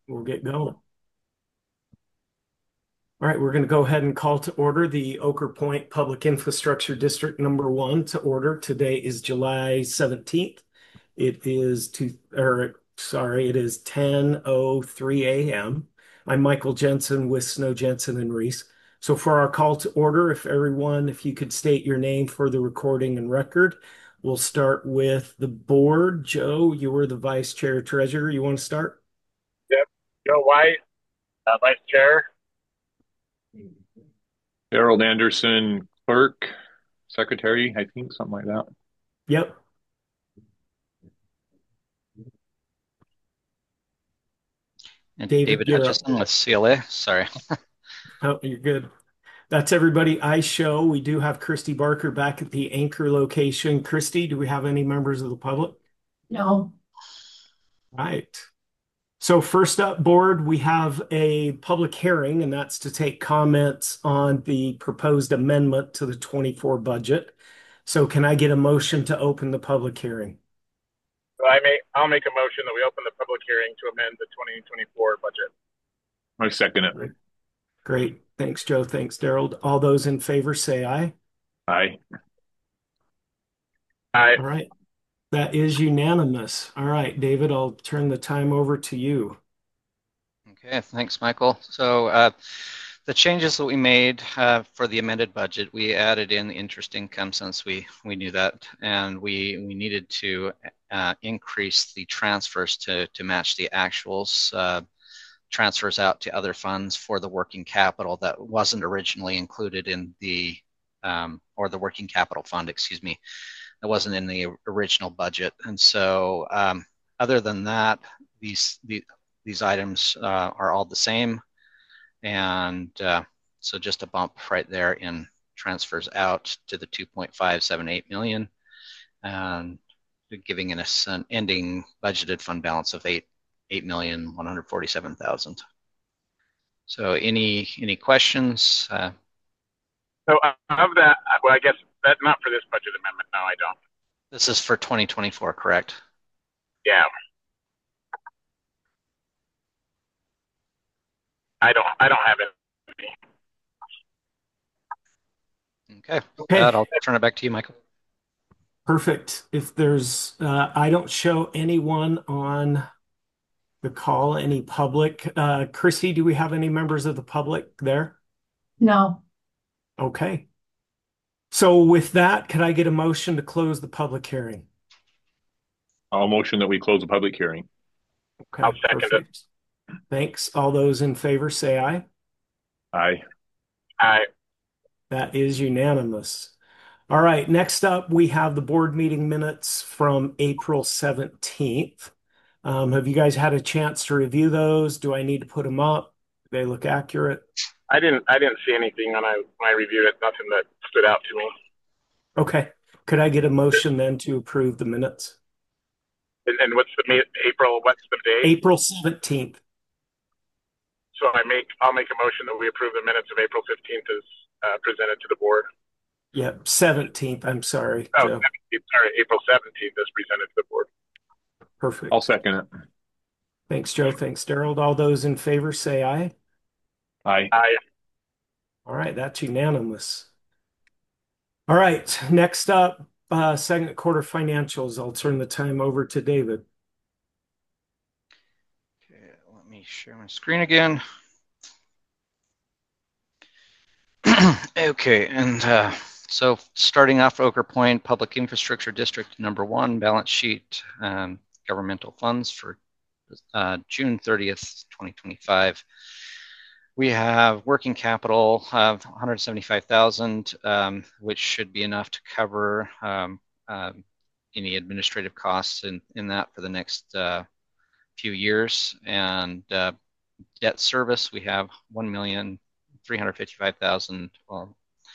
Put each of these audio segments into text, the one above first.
We'll get going. All right, we're going to go ahead and call to order the Oker Point Public Infrastructure District Number 1 to order. Today is July 17th. It is it is 10:03 a.m. I'm Michael Jensen with Snow Jensen and Reese. So for our call to order, if you could state your name for the recording and record. We'll start with the board. Joe, you were the vice chair treasurer. You want to start? Yep. Joe White, Vice Chair. Harold Anderson, clerk, secretary, I think, something like that. Yep. And David, David you're up. Hutchison with CLA. Sorry. Oh, you're good. That's everybody I show. We do have Christy Barker back at the anchor location. Christy, do we have any members of the public? No. Right. So first up, board, we have a public hearing, and that's to take comments on the proposed amendment to the 24 budget. So can I get a motion to open the public hearing? I'll make a motion that we open the public hearing to amend the 2024 budget. I second it. Great. Thanks, Joe. Thanks, Daryl. All those in favor say aye. Aye. Aye. All right. That is unanimous. All right, David, I'll turn the time over to you. Okay, thanks, Michael. So the changes that we made for the amended budget, we added in the interest income since we knew that, and we needed to increase the transfers to match the actuals. Transfers out to other funds for the working capital that wasn't originally included in the or the working capital fund, excuse me, that wasn't in the original budget. And so other than that, these items are all the same. And so just a bump right there in transfers out to the 2.578 million and giving us an ending budgeted fund balance of 8,147,000. So any questions? So of that, well, I guess that not for this budget amendment. No, I don't. This is for 2024, correct? Yeah. I don't have it. Okay. Okay. I'll turn it back to you, Michael. Perfect. If there's, I don't show anyone on the call, any public. Chrissy, do we have any members of the public there? No. Okay. So with that, could I get a motion to close the public hearing? I'll motion that we close the public hearing. Okay, I'll second perfect. Thanks. All those in favor say aye. Aye. Aye. That is unanimous. All right, next up, we have the board meeting minutes from April 17th. Have you guys had a chance to review those? Do I need to put them up? Do they look accurate? I didn't see anything when I reviewed it. Nothing that stood out to me. Okay. Could I get a motion then to approve the minutes? And what's the April? What's the date? April 17th. So I'll make a motion that we approve the minutes of April 15th as presented to the board. Yep, 17th. I'm sorry. Oh, Joe. sorry, April 17th as presented to the board. Perfect. I'll second it. Thanks, Joe. Thanks, Daryl. All those in favor say aye. Aye. Aye. All right, that's unanimous. All right, next up, second quarter financials. I'll turn the time over to David. Okay, let me share my screen again. Okay, and so starting off, Oker Point Public Infrastructure District Number 1 balance sheet, governmental funds for June 30th, 2025. We have working capital of 175,000, which should be enough to cover any administrative costs in that for the next few years. And debt service, we have 1,355,000, well,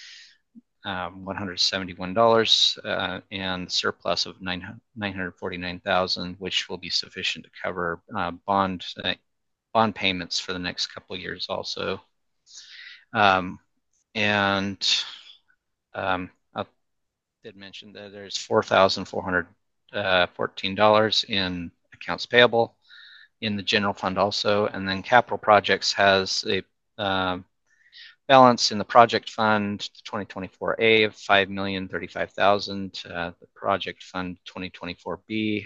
$171, and surplus of 949,000, which will be sufficient to cover bond payments for the next couple of years also. I did mention that there's $4,414 in accounts payable, in the general fund also. And then capital projects has a balance in the project fund 2024A of $5,035,000, the project fund 2024B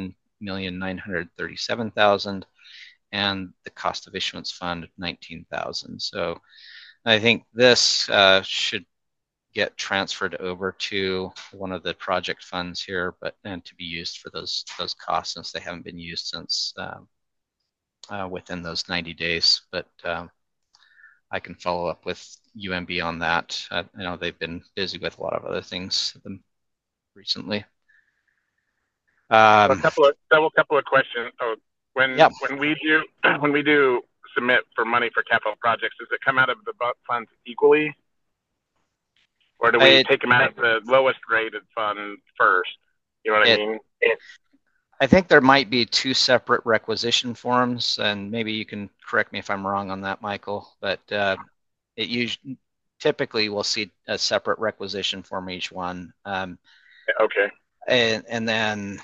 $1,937,000, and the cost of issuance fund $19,000. So I think this should get transferred over to one of the project funds here, and to be used for those costs, since they haven't been used since within those 90 days. But I can follow up with UMB on that. I know they've been busy with a lot of other things recently. A couple of questions. When we do submit for money for capital projects, does it come out of the funds equally, or do we take them out of the lowest rated fund first? You know what I mean? I think there might be two separate requisition forms, and maybe you can correct me if I'm wrong on that, Michael. But typically we'll see a separate requisition form each one. Okay. And then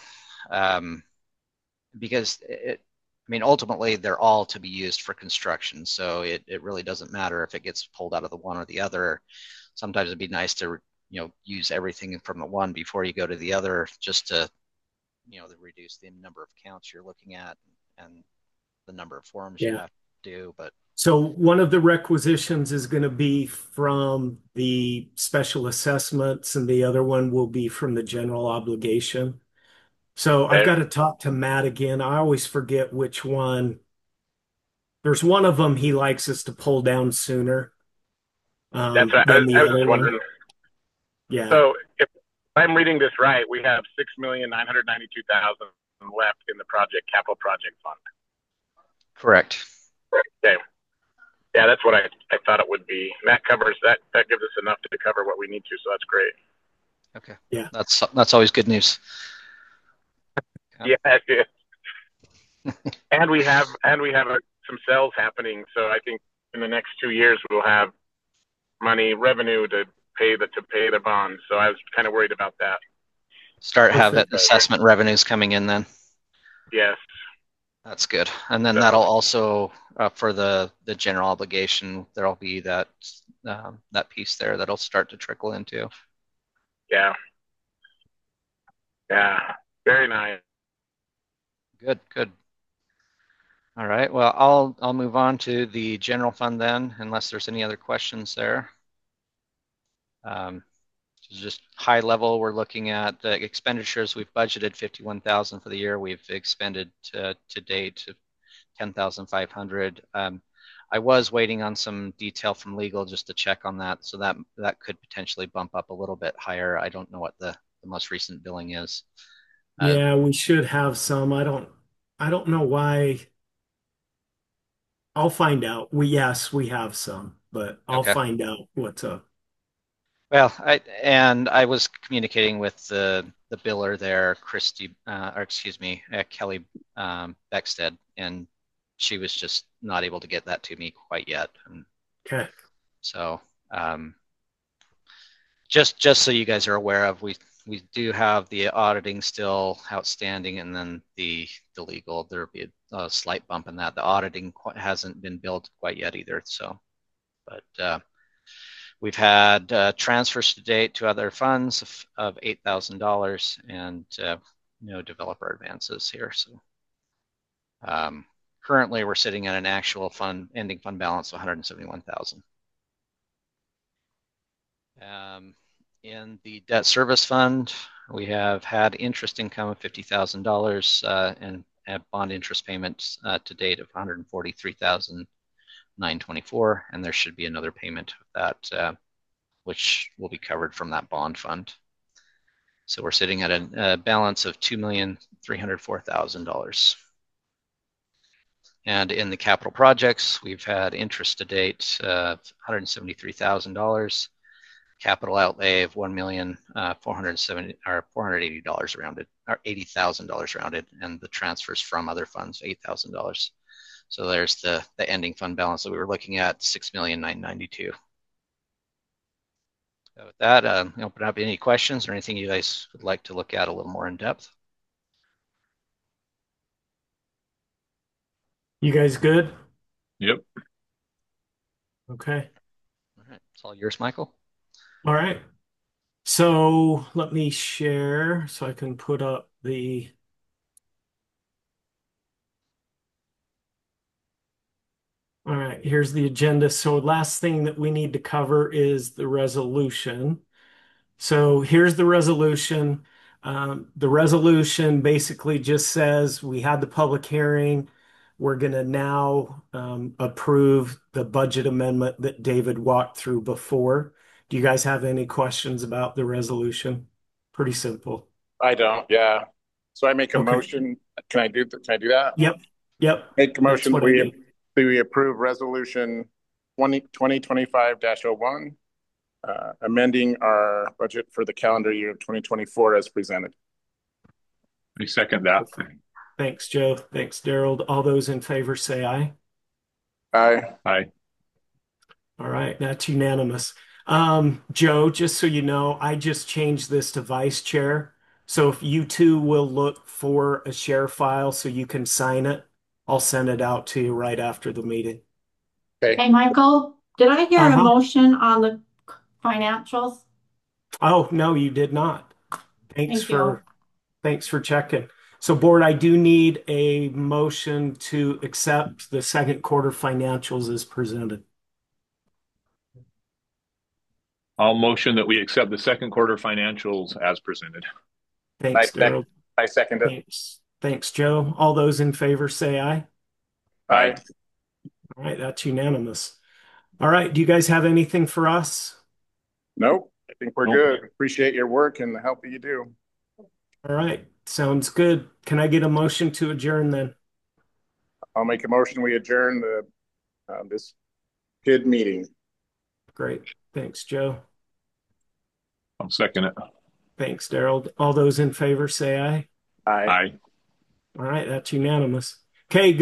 because ultimately they're all to be used for construction, so it really doesn't matter if it gets pulled out of the one or the other. Sometimes it'd be nice to use everything from the one before you go to the other, just to reduce the number of counts you're looking at and the number of forms you have to do. But so one of the requisitions is going to be from the special assessments, and the other one will be from the general obligation. So I've got to talk to Matt again. I always forget which one. There's one of them he likes us to pull down sooner. That's right. I was just wondering. Yeah. So if I'm reading this right, we have $6,992,000 left in the capital project fund. Correct. Okay. Yeah, that's what I thought it would be. And that covers that. That gives us enough to cover what we need to. So that's great. Okay. Yeah. That's always good news. Yeah. and we have some sales happening. So I think in the next 2 years we'll have revenue to pay the bonds. So I was kind of worried about that. Start having assessment revenues coming in then. Yes. That's good. And then that'll also for the general obligation, there'll be that piece there that'll start to trickle into. Yeah. Yeah. Very nice. Good. All right. Well, I'll move on to the general fund then, unless there's any other questions there. Just high level, we're looking at the expenditures. We've budgeted $51,000 for the year. We've expended to date $10,500. I was waiting on some detail from legal just to check on that, so that could potentially bump up a little bit higher. I don't know what the most recent billing is. Yeah, we should have some. I don't know why. I'll find out. We have some, but I'll find out what's up. Well, I was communicating with the biller there, Kelly Beckstead, and she was just not able to get that to me quite yet. Okay. So just so you guys are aware of, we do have the auditing still outstanding, and then the legal, there'll be a slight bump in that. The auditing hasn't been billed quite yet either. So, but we've had transfers to date to other funds of $8,000 and no developer advances here. So currently we're sitting at an actual ending fund balance of $171,000. In the debt service fund, we have had interest income of $50,000 and bond interest payments to date of $143,924, and there should be another payment of that, which will be covered from that bond fund. So we're sitting at a balance of $2,304,000. And in the capital projects, we've had interest to date of $173,000, capital outlay of $1,480,000 rounded, or $80,000 rounded, and the transfers from other funds $8,000. So there's the ending fund balance that we were looking at, $6,992,000. So with that, open up any questions or anything you guys would like to look at a little more in depth. You guys good? Yep. Okay. All right, it's all yours, Michael. All right. So let me share so I can put up the. All right, here's the agenda. So last thing that we need to cover is the resolution. So here's the resolution. The resolution basically just says we had the public hearing. We're going to now approve the budget amendment that David walked through before. Do you guys have any questions about the resolution? Pretty simple. I don't. Yeah. So I make a Okay. motion. Can I do that? Yep. Yep. Make a That's motion that what I need. we approve resolution 2025-01, amending our budget for the calendar year of 2024 as presented. I second that. Thanks, Joe. Thanks, Daryl. All those in favor say aye. Aye. Aye. All right, that's unanimous. Joe, just so you know, I just changed this to vice chair. So if you two will look for a share file so you can sign it, I'll send it out to you right after the meeting. Okay. Hey, Michael, did I hear a Uh-huh. motion on the financials? Oh, no, you did not. Thank you. Thanks for checking. So board, I do need a motion to accept the second quarter financials as presented. I'll motion that we accept the second quarter financials as presented. Thanks, Daryl. I second it. Thanks, Joe. All those in favor say aye. Aye. All right, that's unanimous. All right, do you guys have anything for us? Nope. I think we're Nope. good. Appreciate your work and the help that you do. All right, sounds good. Can I get a motion to adjourn then? I'll make a motion. We adjourn this good meeting. Great. Thanks, Joe. I'll second it. Thanks, Daryl. All those in favor say aye. Aye. Aye. All right, that's unanimous. Okay, good.